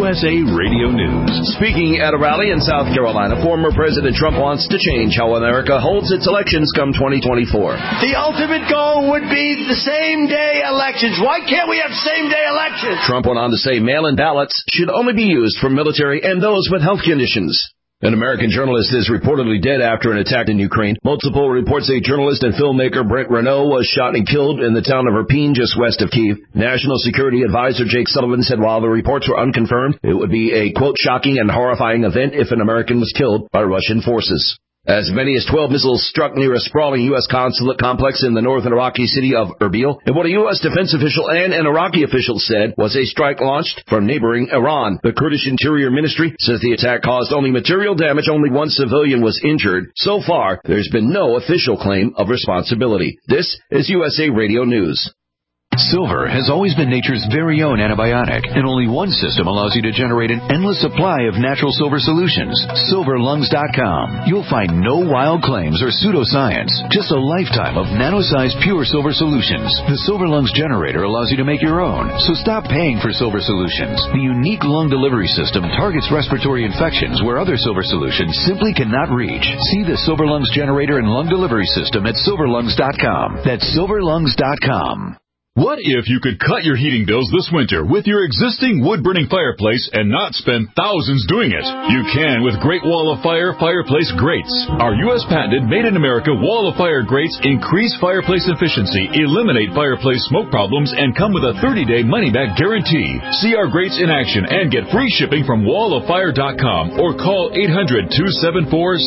USA Radio News. Speaking at a rally in South Carolina, former President Trump wants to change how America holds its elections come 2024. The ultimate goal would be the same-day elections. Why can't we have same-day elections? Trump went on to say mail-in ballots should only be used for military and those with health conditions. An American journalist is reportedly dead after an attack in Ukraine. Multiple reports say journalist and filmmaker Brent Renaud was shot and killed in the town of Irpin, just west of Kyiv. National Security Advisor Jake Sullivan said while the reports were unconfirmed, it would be a, quote, shocking and horrifying event if an American was killed by Russian forces. As many as 12 missiles struck near a sprawling U.S. consulate complex in the northern Iraqi city of Erbil, and what a U.S. defense official and an Iraqi official said was a strike launched from neighboring Iran. The Kurdish Interior Ministry says the attack caused only material damage. Only one civilian was injured. So far, there's been no official claim of responsibility. This is USA Radio News. Silver has always been nature's very own antibiotic, and only one system allows you to generate an endless supply of natural silver solutions. SilverLungs.com. You'll find no wild claims or pseudoscience, just a lifetime of nano-sized pure silver solutions. The Silver Lungs generator allows you to make your own, so stop paying for silver solutions. The unique lung delivery system targets respiratory infections where other silver solutions simply cannot reach. See the Silver Lungs generator and lung delivery system at SilverLungs.com. That's SilverLungs.com. What if you could cut your heating bills this winter with your existing wood-burning fireplace and not spend thousands doing it? You can with Great Wall of Fire fireplace grates. Our U.S. patented made-in-America Wall of Fire grates increase fireplace efficiency, eliminate fireplace smoke problems, and come with a 30-day money-back guarantee. See our grates in action and get free shipping from walloffire.com or call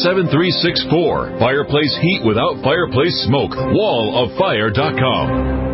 800-274-7364. Fireplace heat without fireplace smoke. walloffire.com.